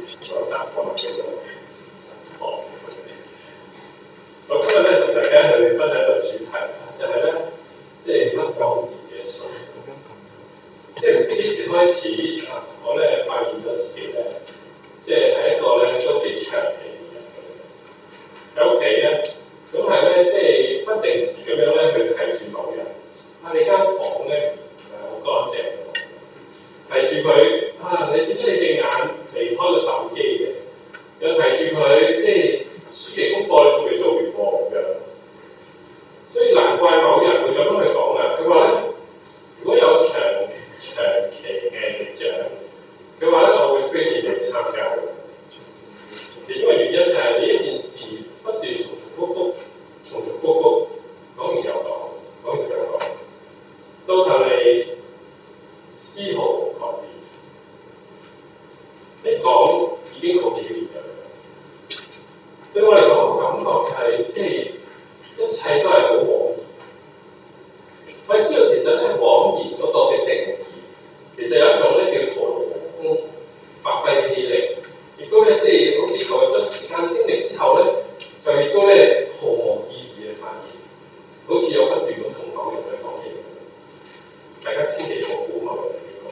講習慣嘅學。我今日咧同大家去分享一個主題，就係咧，即係不講言嘅信。即係唔知幾時開始啊，我咧發現咗自己咧，即係一個咧都幾長期嘅人喺屋企咧，總係咧即係不定時咁樣咧去提住某人。你間房咧唔係好乾淨喎，提住佢你點解你隻眼離開個手機嘅？又提住佢即係暑期功課你仲未做完喎咁樣。所以難怪某人會咁樣去講啊！佢話咧，如果有長期嘅演講，佢話咧我會推薦你參加嘅。其中嘅原因就係你一件事不斷重複複，講完又講，講完又講，到頭嚟絲毫無改變。一講已經好幾年㗎啦。對我嚟講，個感覺就係即係一切都係好枉然。我哋知道其實咧枉然嗰個嘅定義，其實有一種咧叫徒勞無功、白費氣力，亦都咧即係好似投入咗時間精力之後咧，就亦都咧毫無意義嘅發現，好似我不斷咁同某人去講嘢。大家千祈唔好估某人係邊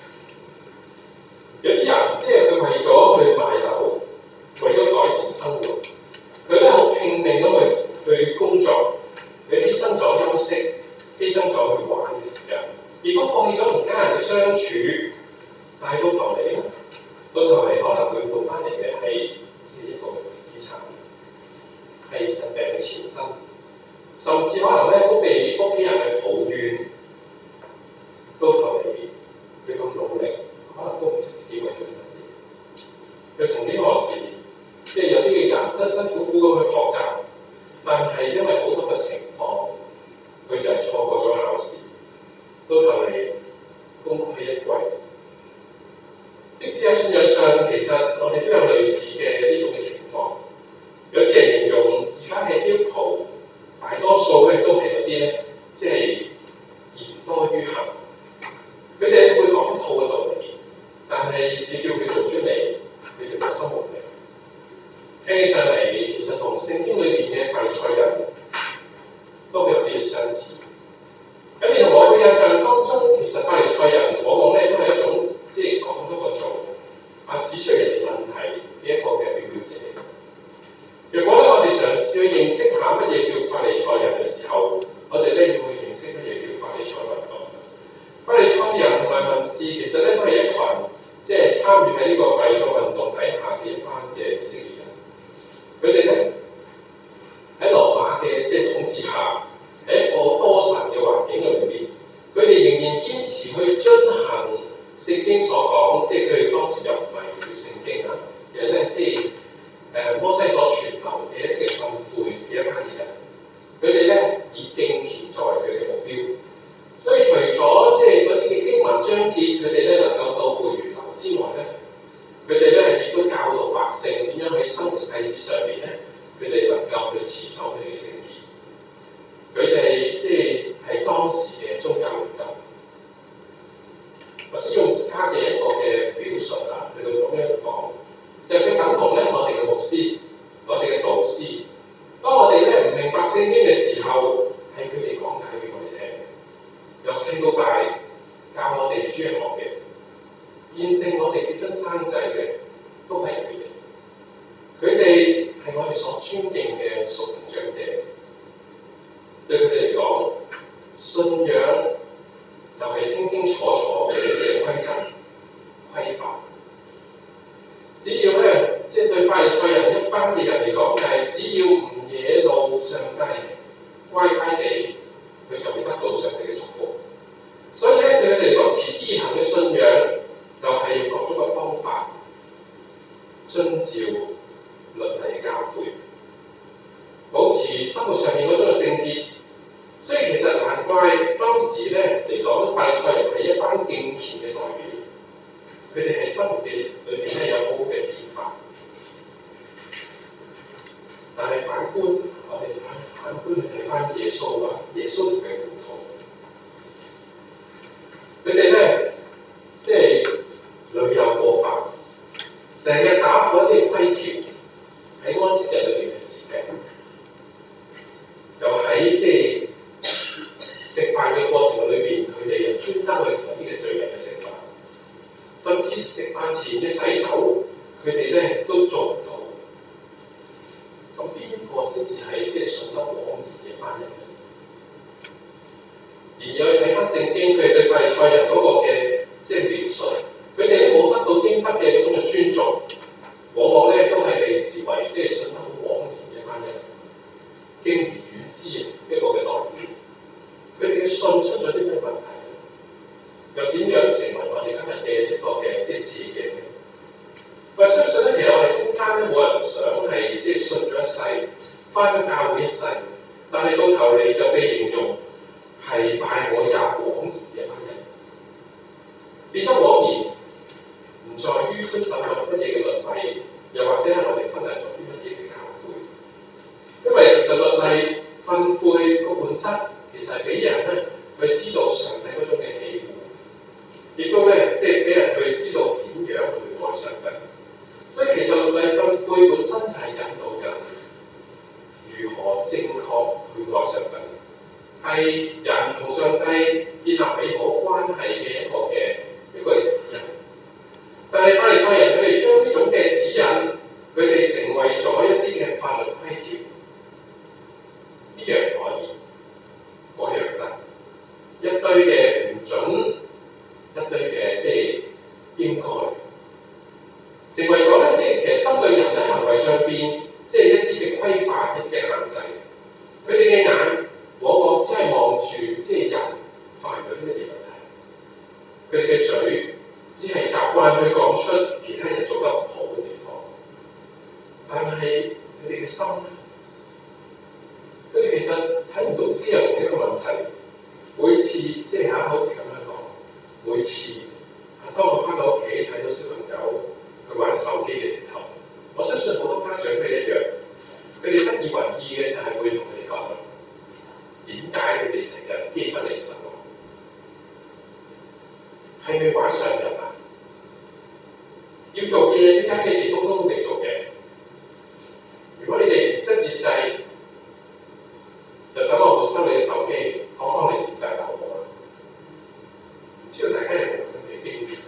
個。有啲人即係佢為咗去買樓，為咗改善生活，佢咧好拼命咁去工作，佢犧牲咗休息，犧牲咗去玩嘅時間，亦都放棄咗同家人嘅相處。但係到頭嚟咧，可能佢換翻嚟嘅係即係一個負資產，係疾病嘅纏身，甚至可能咧都被屋企人嘅抱怨。到頭嚟，佢咁努力，可能都唔知自己為咗乜嘢。佢曾幾何時，即係有啲嘅人辛辛苦苦咁去學習，但係因為好多嘅情況，佢就係錯過咗考試，到頭嚟功虧一簣。即使喺信仰上，其實我哋都有類似嘅呢種嘅情況。有啲人形容而家嘅基督徒，大多數咧都係嗰啲咧，即係言多於行。佢哋會講一套嘅道理，但係你叫佢做出嚟，佢就有心無力。聽起上嚟，其實同聖經裏邊嘅法利賽人都有啲相似。喺你同我嘅印象當中，其實法利賽人往往咧都係一種即係講多過做，指出人哋問題嘅一個嘅表表者。如果咧我哋嘗試去認識下乜嘢叫法利賽人嘅時候，我哋咧要去認識乜嘢叫法利賽運動。法利賽人同埋文士其實咧都係一群即係參與喺呢個法利賽運動底下嘅一班嘅以色列人。佢哋咧喺羅馬嘅即係統治下，喺一個多神嘅環境嘅裏邊，佢哋仍然堅持去遵行聖經所講，即係佢哋當時又唔係叫聖經啊，而係咧即係摩西所傳流嘅一啲嘅訓誨嘅一班嘅人。佢哋咧以敬虔作為佢嘅目標。所以除咗即係嗰啲嘅經文章節，佢哋咧能夠倒背如流之外咧，佢哋咧亦都教導百姓點樣喺生活細節上面咧，佢哋能夠去持守佢哋嘅聖潔。佢哋即係當時嘅宗教領袖，或者用而家嘅一個嘅表述啊，去到咁樣講，就係佢等同咧我哋嘅牧師，我哋嘅導師。當我哋咧唔明白聖經嘅時候，係佢哋講解俾我哋聽。由細到大教我哋主日學嘅，見證我哋結婚生仔嘅，都係佢哋。佢哋係我哋所尊敬嘅屬靈長者。對佢哋嚟講，信仰就係清清楚楚嘅一啲嘅規則規範。只要咧，即係對法利賽人一班嘅人嚟講，就係只要唔惹怒上帝，乖乖地，佢就會得到上帝嘅祝福。所以咧，對佢哋嚟講，持之以恆嘅信仰就係要各種嘅方法，遵照律例嘅教誨，保持生活上面嗰種嘅聖潔。所以其實難怪當時咧嚟講，法利賽人係一班敬虔嘅代表，佢哋喺生活嘅裏邊咧有好好嘅典範。但係反觀我哋反觀去睇翻耶穌啊，耶穌同佢門徒，佢哋咧即係屢有過犯，成日打喺即係食飯嘅過程裏邊，佢哋又專登去同一啲嘅罪人去食飯，甚至食飯前嘅洗手，佢哋咧都做唔到。咁邊個先至係即係信得枉然嘅班人？而我哋睇翻聖經，佢哋對法利賽人嗰個嘅即係描述，佢哋都冇得到應得嘅嗰種嘅尊重，往往咧都係被視為即係信得好枉然嘅班人，敬而遠之一個嘅代表。佢哋嘅信出咗啲咩問題？又點樣成為我哋今日嘅一個嘅即係致敬？我相信咧，其實我哋中間咧冇人想係即係信咗一世，返咗教會一世，但係到頭嚟就被形容係拜我也枉然嘅班人。變得枉然，唔在於遵守咗乜嘢嘅律例，又或者係我哋分享咗啲乜嘢嘅教誨。因為其實律例訓誨個本質，其實係俾人咧去知道上帝嗰種嘅喜惡，亦都咧即係俾人去知道點樣去愛上帝。所以其實律例訓誨本身就係引導人如何正確去愛上帝，係人同上帝建立美好關係嘅一個嘅指引。但係法利賽人佢哋將呢種嘅指引，佢哋成為咗一啲嘅法律規條，呢樣可以，嗰樣得，一堆嘅唔準，一堆嘅即係應該，成為咗咧即係其實針對人喺行為上邊，即係一啲嘅規範、一啲嘅限制。佢哋嘅眼往往只係望住即係人犯咗啲乜嘢問題，佢哋嘅嘴只係習慣去講出其他人做得唔好嘅地方，但係佢哋嘅心咧，佢哋其實睇唔到自己有同一個問題。每次即係好似咁樣講，每次當我翻到屋企睇到小朋友去玩手機嘅時候，我相信好多家長都一樣，佢哋不以為意嘅就係會同佢哋講：點解你哋成日機不離手？係咪玩上癮啊？要做嘢，點解你哋通通都未做嘢？如果你哋唔識得節制，就等我沒收你嘅手機，我幫你節制就好啦。唔知道大家有冇咁嘅經驗咧？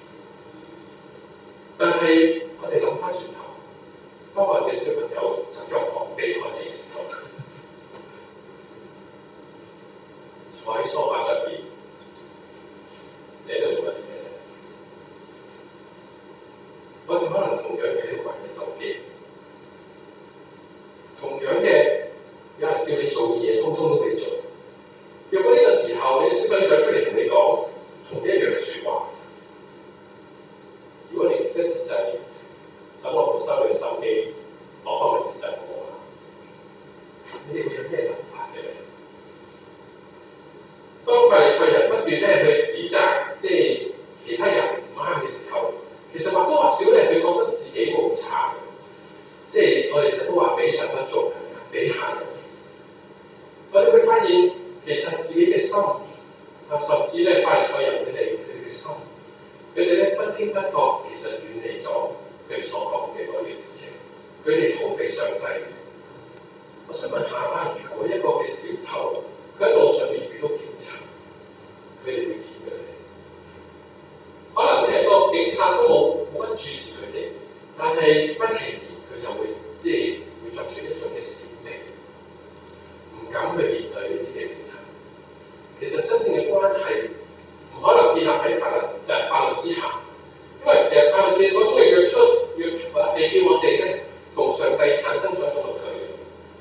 但係我哋諗翻轉頭，當我哋嘅小朋友走入房離開你嘅時候，坐喺梳化上邊，你喺度做緊啲咩咧？我哋可能同樣嘅喺度玩緊手機，同樣嘅有人叫你做嘅嘢，通通都未做。若果呢個時候你嘅小朋友出嚟同你講同一樣嘅説話，如果你唔識得節制，等我沒收你嘅手機，我幫你節制好啦。你哋會有咩諗法嘅咧？當法利賽人不斷咧去指責即係其他人唔啱嘅時候，其實或多或少咧佢覺得自己冇差嘅，即係我哋成日都話比上不足，比下有餘。我哋會發現其實自己嘅心甚至咧法利賽人佢哋嘅心，佢哋咧不經不覺其實遠離咗佢哋所講嘅嗰啲事情，佢哋逃避上帝。我想問下如果一個嘅小偷佢喺路上面遇到警察，佢哋會點嘅咧？可能咧個警察都冇乜注視佢哋，但係不其然佢就會即係會作出一種嘅閃避，唔敢去面對呢啲嘅警察。其實真正嘅關係唔可能建立喺法律之下，因為其實法律嘅嗰種嘅約束係叫我哋咧同上帝產生咗一種嘅距離。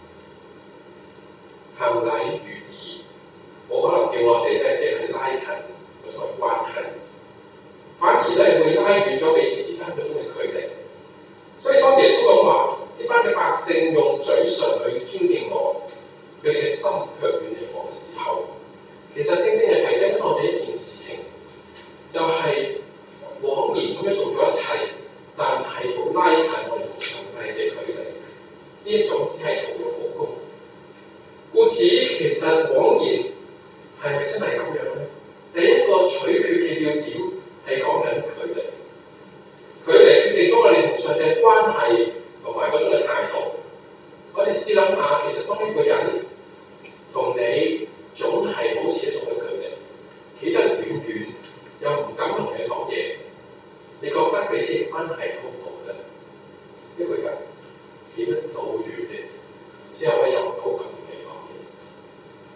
行禮如儀冇可能叫我哋咧即係去拉近嗰種嘅關係，反而咧會拉遠咗彼此之間嗰種嘅距離。所以當耶穌講話呢班嘅百姓用嘴唇去尊敬我，佢哋嘅心卻遠離我嘅時候，其實正正係提醒緊我哋一件事情，就係枉然咁樣做咗一切，但係冇拉近我哋同上帝嘅距離。呢一種只係徒勞無功。故此，其實枉然係咪真係咁樣咧？第一個取決嘅要點係講緊距離，距離決定咗我哋同上帝嘅關係同埋嗰種嘅態度。我哋試諗下，其實當一個人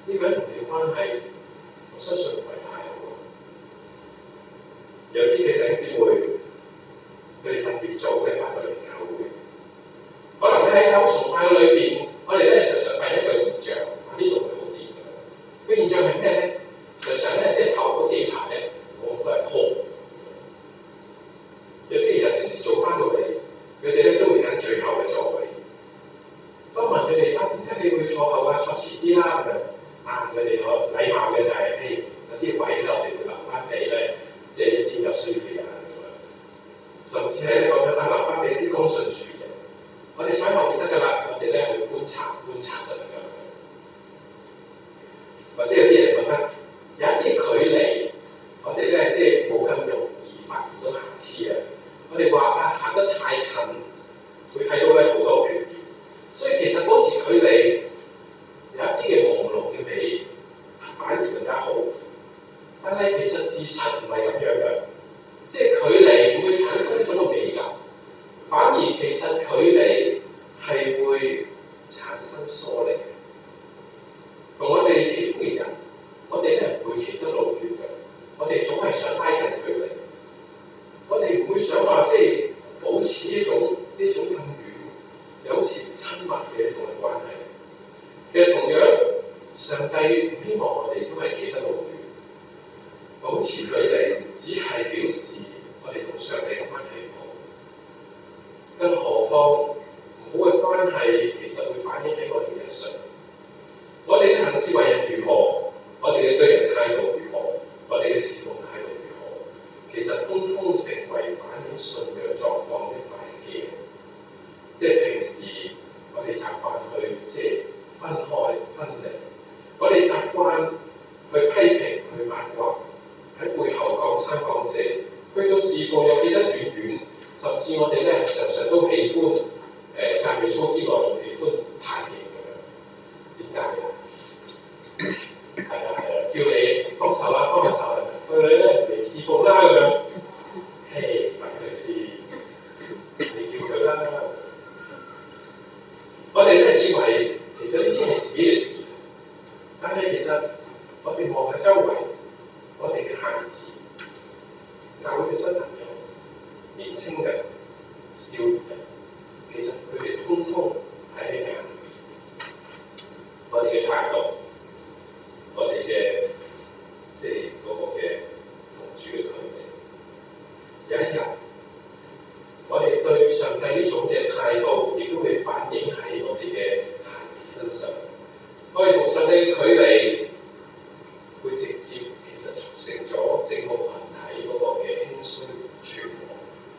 呢個人同你嘅關係，我相信唔係太好。有啲嘅弟兄姊妹，佢哋特別早嘅返到嚟教會，可能你喺教會崇拜裏邊，我哋咧常常發現一個現象，呢度會好啲嘅。個現象係咩咧？常常咧，即係頭嗰幾排咧，我都係拖。有啲人即使早返到嚟，佢哋咧都會揀最後嘅座位。當問佢哋點解你會坐後啊？坐前啲啦咁樣。佢哋個禮貌嘅就係、是，有啲位咧，我哋會留翻俾咧，即係一啲有需要嘅人咁樣。甚至係咧講緊留翻俾啲剛信主嘅人。我哋坐喺後邊得㗎啦，我哋咧去觀察就得㗎啦。或者有啲人覺得有一啲距離，我哋咧即係冇咁容易發現到瑕疵啊。我哋話行得太近，會睇到咧好多缺點。所以其實保持距離。有一啲嘅朦朧嘅美，反而更加好。但係其實事實唔係咁樣嘅，即係距離唔會產生一種嘅美感，反而其實距離係會產生疏離嘅。同我哋喜歡嘅人，我哋咧唔會企得老遠嘅，我哋總係想拉近距離。我哋唔會想話即係保持呢種咁遠，又好似唔親密嘅一種嘅關係。其實同樣，上帝唔希望我哋都係企得老遠，保持距離，只係表示我哋同上帝嘅關係唔好。更何況，唔好嘅關係其實會反映喺我哋日常。我哋嘅行事為人如何，我哋嘅對人態度如何，我哋嘅侍奉態度如何，其實通通成為反映信仰狀況嘅大鏡。即係平時我哋習慣去即係分開分離，我哋習慣去批評、去八卦，喺背後講三講四，去到侍奉又企得遠遠，甚至我哋咧常常都喜歡讚美操之外，仲喜歡太極咁樣。點解啊？係啊，叫你幫手啦，幫下手啦，佢哋咧嚟侍奉啦咁樣。嘿，問佢事，你叫佢啦。我哋咧以為其實呢啲係自己嘅事，但係其實我哋望下周圍，我哋嘅孩子、教會嘅新朋友、年青人、少年人，其實佢哋通通係喺眼裏。我哋嘅態度，我哋嘅即係嗰個嘅同主嘅距離，有一日，我哋對上帝呢種嘅態度，亦都會反映喺我哋嘅孩子身上。我哋同上帝嘅距離，會直接其實促成咗整個群體嗰個嘅興衰存亡。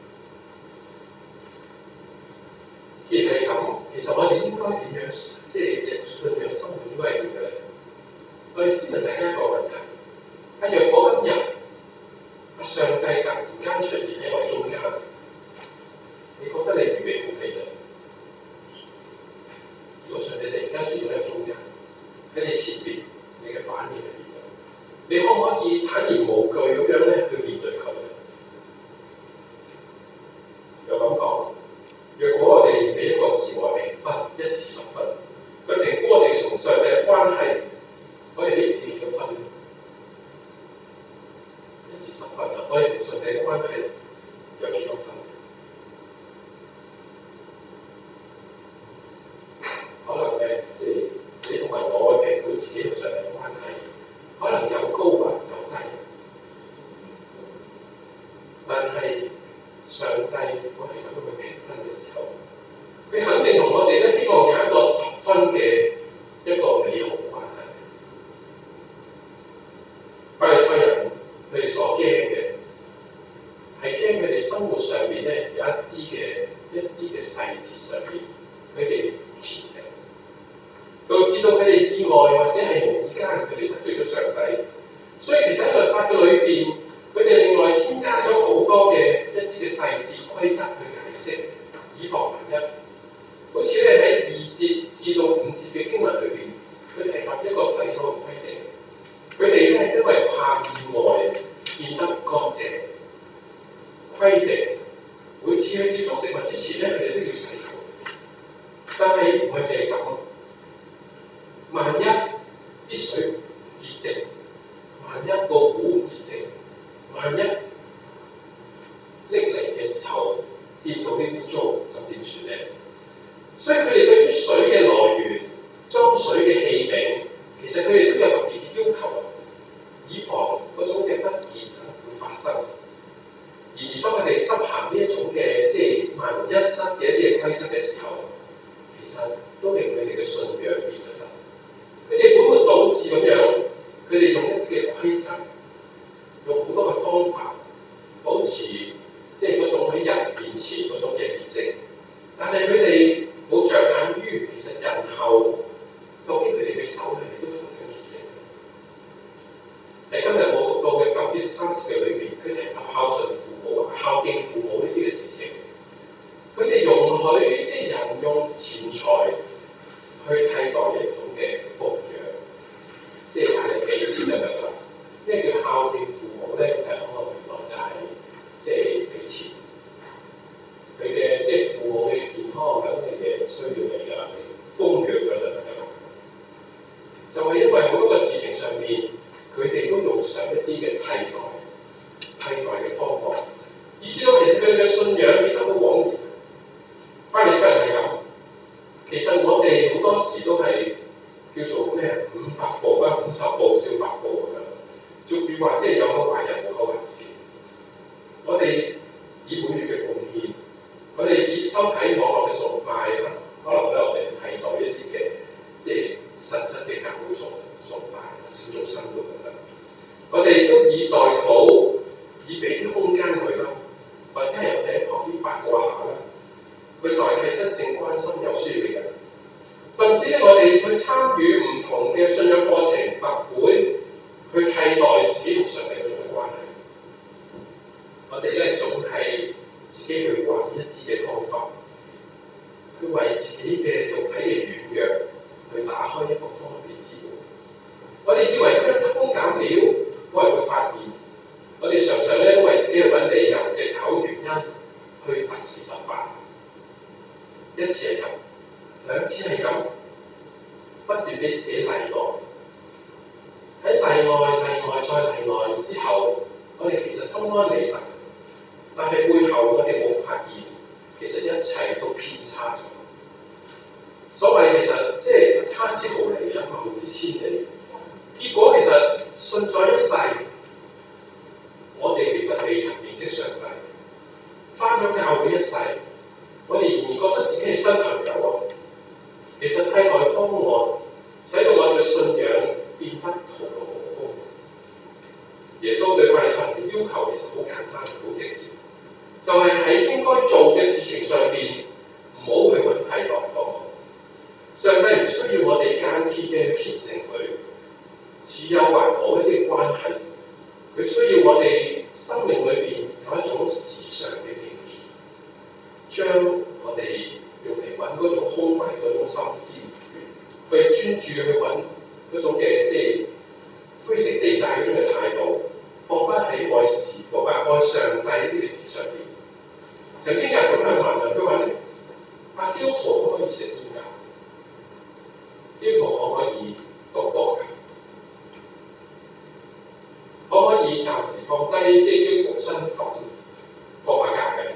既然係咁，其實我哋應該點樣？即係信仰生活應該係點嘅咧？我哋先問大家一個問題：若果今日上帝突然間出現喺我哋中間，你覺得你預備好未嘅？如果上帝突然間出現喺中間，喺你前邊，你嘅反應係點樣？你可唔可以坦然無懼咁樣咧去面對佢？又咁講，若果我哋俾一個自我評分1至10分，去評估我哋同上帝嘅關係，我哋俾自己幾多分咧？1至10分啊！我哋同上帝嘅關係有幾多分？可能咧，即係你同埋我評估自己同上帝嘅關係，可能有高或有低。但係上帝如果係咁樣去評分嘅時候，佢肯定同我哋咧希望有一個10分嘅一個美好關係。法利賽人佢哋所驚嘅係驚佢哋生活上面咧有一啲嘅細節上面，佢哋虔誠，導致到佢哋意外或者係無意間佢哋得罪咗上帝。所以其實喺律法嘅裏邊，佢哋另外添加咗好多嘅一啲嘅細節規則去解釋，以防萬一。好似咧喺2節至到5節嘅經文裏邊，佢提及一個洗手嘅規定。佢哋咧因為怕意外變得乾淨，規定每次去接觸食物之前咧，佢哋都要洗手。但係唔係淨係咁，萬一啲水佢哋都有特別嘅要求，以防嗰種嘅不義會發生。然而當佢哋執行呢一種嘅即係萬無一失嘅一啲嘅規則嘅時候，其實都令佢哋嘅信仰變咗質。佢哋本末倒置咁樣，佢哋用一啲嘅規則，用好多嘅方法，保持即係嗰種喺人面前嗰種嘅潔淨。但係佢哋冇着眼於其實人後究竟佢哋嘅手係咪都同樣潔淨？喺今日我讀到嘅9至13節嘅裏邊，佢提及孝順父母、孝敬父母呢啲嘅事情，佢哋容許即係人用錢財去替代一種嘅奉養，即係係俾錢就得㗎啦。咩叫孝敬父母咧？就係可能原來就係即係俾錢。佢嘅即係父母嘅健康等嘅嘢唔需要你㗎，你供養咗就得㗎啦。就係因為好多嘅事情上邊，佢哋都用上一啲嘅替代嘅方法，以至到其實佢哋嘅信仰變得好枉然。翻嚟出嚟係咁，其實我哋好多時都係叫做咩500步啦，50步笑百步咁樣。俗語話即係有口話人，冇口話自己。我哋以每月嘅奉獻，我哋以收睇網絡嘅崇拜啦，可能咧我哋替代一啲嘅即係實質嘅教會崇拜、小組生活等等。我哋都以代禱，以俾啲空間佢啦，或者係我哋喺旁邊八卦下啦，去代替真正關心有需要嘅人。甚至咧，我哋去參與唔同嘅信仰課程、特會，去替代自己同上帝嗰種嘅關係。我哋咧總係自己去揾一啲嘅方法，去為自己嘅肉體嘅軟弱去打開一個方便之門。我哋以為咁樣偷工減料，冇人會發現。我哋常常咧都為自己去揾理由、藉口、原因去不是不辦。一次係咁，2次係咁，不斷俾自己例外。喺例外再例外之後，我哋其實心安理得，但係背後我哋冇發現，其實一切都偏差咗。所謂其實即係差之毫釐啊，謬之千里。結果其實信咗一世，我哋其實未曾認識上帝。返咗教會一世，我哋仍然覺得自己係新朋友啊。其實替代方案，使到我哋嘅信仰變得徒勞無功。耶穌對法利賽人嘅要求其實好簡單、好直接，就係喺應該做嘅事情上邊，唔好去揾替代方案。上帝唔需要我哋間歇嘅虔誠佢，似有還冇一啲關係。佢需要我哋生命裏邊有一種時常嘅敬虔，將我哋用嚟揾嗰種空隙、嗰種心思，去專注去揾嗰種嘅即係灰色地帶嗰種嘅態度，放翻喺愛事或者愛上帝呢啲事上邊。曾經有人咁去問啊，佢話咧：基督徒可唔可以食煙㗎？基督徒可唔可以賭博㗎？可唔可以暫時放低即係基督徒身份，放下假嘅？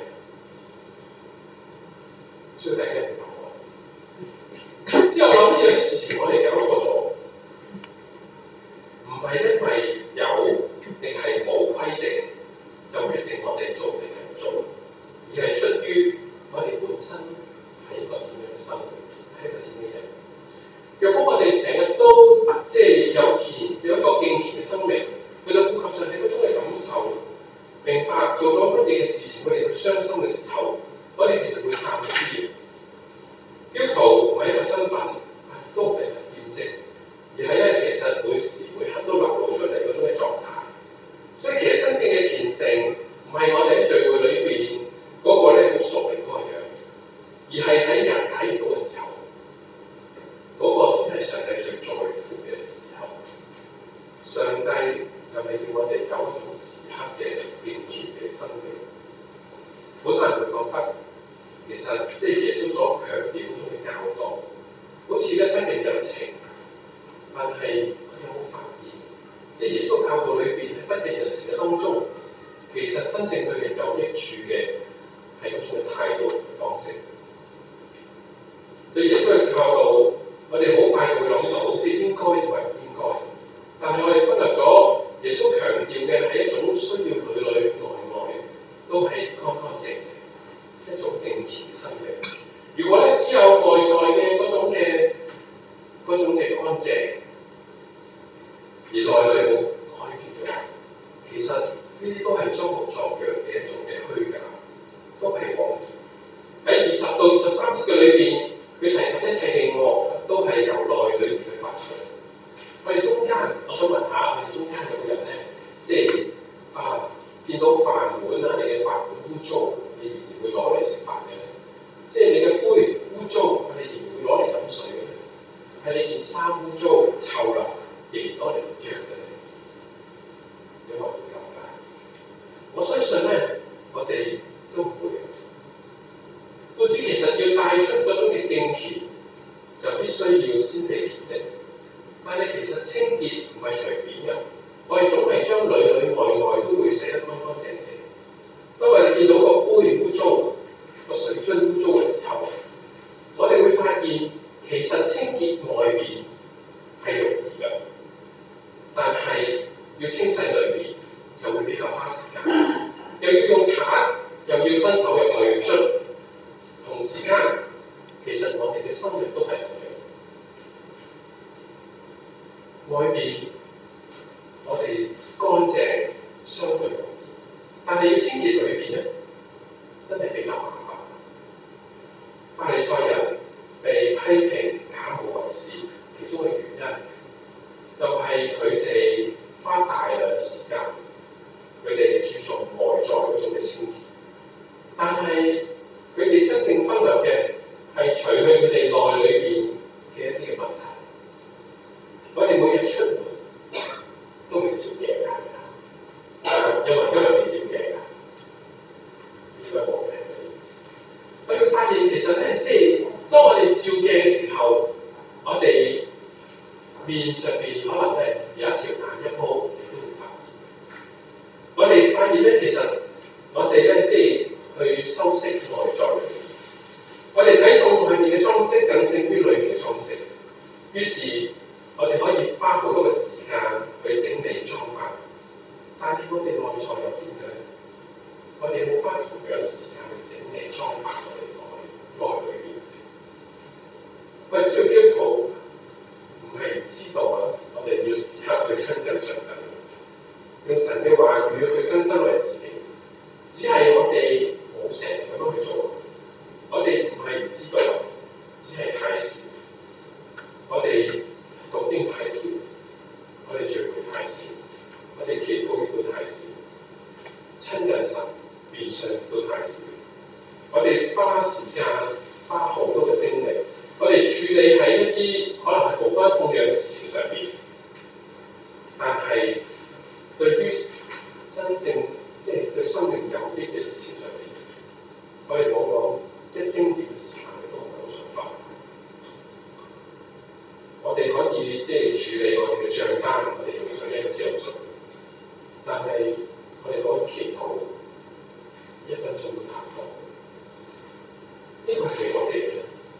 最第一嘅答案。之後我諗有啲事情我哋搞錯咗，唔係因為有定係冇規定就決定我哋做定係唔做，而係出於我哋本身係一個點樣嘅生活，係一個點嘅人。若果我哋成日都即係有一個敬虔嘅生命，去到顧及上帝嗰種嘅感受，明白做咗乜嘢嘅事情，我哋會傷心嘅時候，我哋其實會三思。基督徒唔係一個身份，都唔係份兼職，而係咧其實每時每刻都流露出嚟嗰種嘅狀態。所以其實真正嘅虔誠唔係我哋喺聚會裏邊嗰個咧好熟練嗰個樣，而係喺人睇唔到嘅時候，嗰個先係上帝最在乎嘅時候。上帝就係叫我哋有一種時刻嘅敬虔嘅生命。好多人會覺得，其實即係耶穌所強調嗰種嘅教導，好似咧不近人情。但係我有冇發現，即係耶穌教導裏邊喺不近人情嘅當中，其實真正對人有益處嘅係嗰種嘅態度方式。對耶穌嘅教導，我哋好快就會諗到，即係應該同埋唔應該。 而內裏冇改變嘅話，其實呢啲都係裝模作樣嘅一種嘅虛假，都係妄言。喺20到23節嘅裏邊，佢提及一切嘅惡都係由內裏邊去發出。我哋中間，我想問下，我哋中間有冇人咧，即係見到飯碗啊，你嘅飯碗污糟，你仍然會攞嚟食飯嘅咧？即係你嘅杯污糟，你仍然會攞嚟飲水嘅咧？係你件衫污糟臭啦，仍然攞嚟着嘅咧？有冇人咁㗎？我相信咧，我哋都唔會。故此其實要帶出嗰種嘅敬虔，就必須要先被潔淨。但係其實清潔唔係隨便嘅，我哋總係將裏裏外外都會洗得乾乾淨淨。當我哋見到個杯污糟、個水樽污糟嘅時候，我哋會發現其實清潔外邊係容易嘅，但係要清洗裏面就會比較花時間，又要用鏟，又要伸手入去捽。同時間，其實我哋嘅生活都係咁樣。外邊我哋乾淨相對容易，但係要清潔裏邊咧，真係比較麻煩。法利賽人被批評假冒為善，其中嘅原因就係佢哋花大量時間，佢哋注重外在嗰種嘅清潔，但係佢哋真正忽略嘅係除去佢哋內裏邊嘅一啲嘅問題。我哋每日出門都未照鏡㗎，係咪啊？有冇人今日未照鏡㗎？應該冇嘅。我哋發現其實咧，即係當我哋照鏡嘅時候，我哋面上邊可能咧有一條眼一毛，你都會發現。我哋發現咧，其實我哋咧即係去修飾外在裏面，我哋睇重裏面嘅裝飾更勝於裏面嘅裝飾，於是我哋可以花好多嘅時間去整理裝扮，但係我哋內在有邊嘅咧？我哋有冇花同樣嘅時間去整理裝扮我哋內裏邊？我哋知道基督徒唔係唔知道啊，我哋要時刻去親近上帝，用神嘅話語去更新我哋自己，只係我哋冇成日咁樣去做。我哋唔係唔知道，只係太少。我哋讀經太少，我哋聚會太少，我哋祈禱亦都太少，親近神變相亦都太少。我哋花時間花好多嘅精力，我哋處理喺一啲可能係無關痛癢嘅事情上邊，但係對於真正即係對生命有益嘅事情上邊，我哋往往一丁點時間都唔係好想花。我哋可以即係處理我哋嘅帳單，我哋用上一個朝早，但係我哋可以祈禱1分鐘都太多。呢個係俾我哋嘅，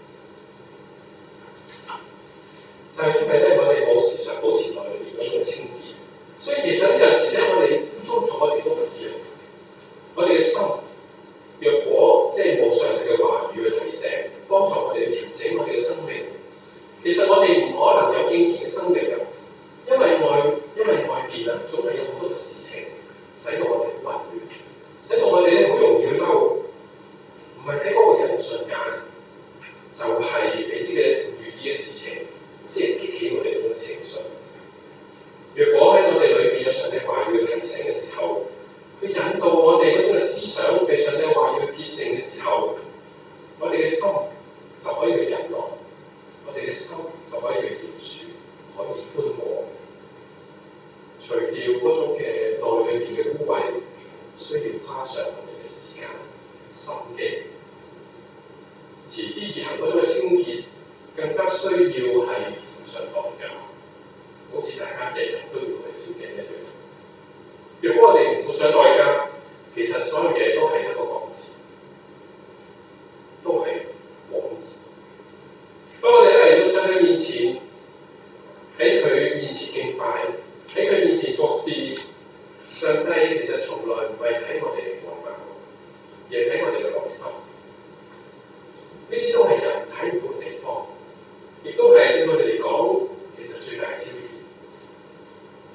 就係因為咧，我哋冇時常保持內裏邊嗰種清潔，所以其實呢陣時咧，我哋污糟咗，我哋都唔知啊。我哋嘅心，若果即係冇上帝嘅話語去提醒，幫助我哋去調整我哋嘅生命，其實我哋唔可能有敬虔嘅生命嘅，因為外邊啊，總係有好多嘅事情使到我哋混亂，使到我哋咧好容易去嬲，唔係睇嗰個人唔順眼，就係俾啲嘅唔如意嘅事情，即係激起我哋嗰種情緒。若果喺我哋裏邊有上帝話語提醒嘅時候，去引導我哋嗰種嘅思想被上帝話語潔淨嘅時候，我哋嘅心就可以去忍耐，我哋嘅心就可以去饒恕，可以寬和，除掉嗰種嘅內裏邊嘅污穢，需要花上我哋嘅時間、心機。持之以恆嗰種嘅清潔，更加需要係付上代價，好似大家日日都要去照鏡一樣。若果我哋唔付上代價，其實所有嘢都係一個講字，都係枉然。當我哋嚟到上帝面前，喺佢面前敬拜，喺佢面前服侍，上帝其實從來唔係睇我哋嘅外貌，而係睇我哋嘅內心。呢啲都係人睇唔到嘅地方，亦都係對我哋嚟講其實最大嘅挑戰。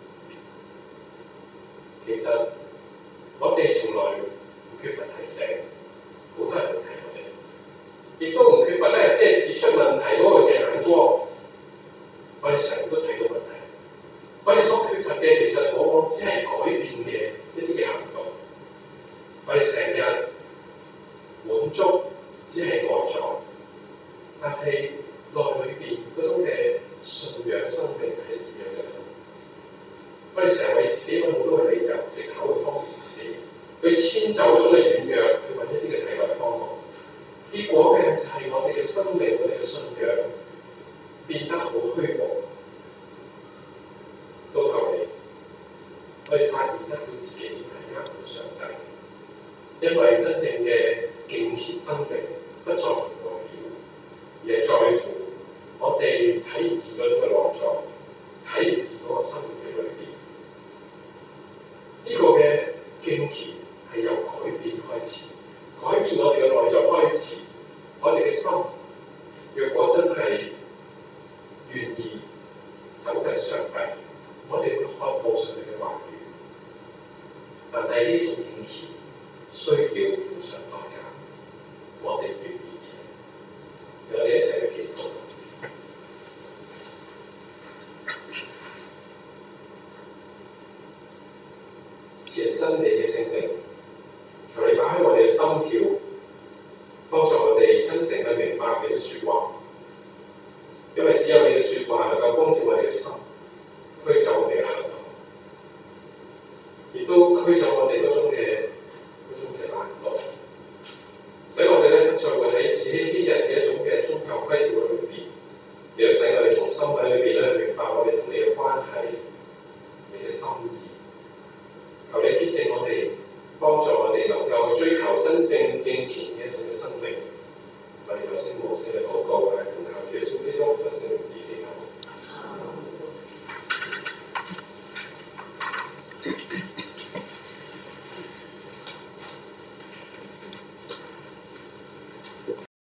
其實我哋從來唔缺乏提醒，好多人會提我哋，亦都唔缺乏咧，即係指出問題嗰個嘅眼光。我哋成日都睇到問題，我哋所缺乏嘅其實往往只係改變嘅一啲嘅行動。我哋成日滿足只係外在，但係內裏邊嗰種嘅信仰生命係點樣嘅？我哋成日為自己揾好多嘅理由、藉口去方便自己，去遷就嗰種嘅軟弱，去揾一啲嘅替代方案。結果嘅就係我哋嘅生命、我哋嘅信仰變得好虛無。到頭嚟，我哋發現得到自己係呃唔到上帝，因為真正嘅敬虔生命不在乎外表，而係在乎我哋睇唔見嗰種嘅內在，睇唔見嗰個生命嘅裏邊。呢個嘅敬虔係由改變開始，改變我哋嘅內在開始。我哋嘅心，若果真係願意走近上帝，我哋會渴慕上帝嘅話語。但係呢種敬虔需要付上代價，我哋願意嘅。我哋一齊去祈禱。賜真理嘅聖靈，求你打開我哋嘅心竅，幫助我哋真正去明白你嘅説話。因為只有你嘅説話能夠光照我哋嘅心，驅走我哋嘅黑暗，亦都驅走我哋嗰種嘅懶惰，使我哋咧不再活喺自欺欺人嘅一種嘅宗教規條裏邊，亦都使我哋從心底裏邊咧明白我哋同你嘅關係，你嘅心意。求你潔淨我哋，幫助我哋能夠去追求真正敬虔嘅一種嘅生命。我哋有聲無聲嘅禱告，係奉靠主耶穌基督得勝之名。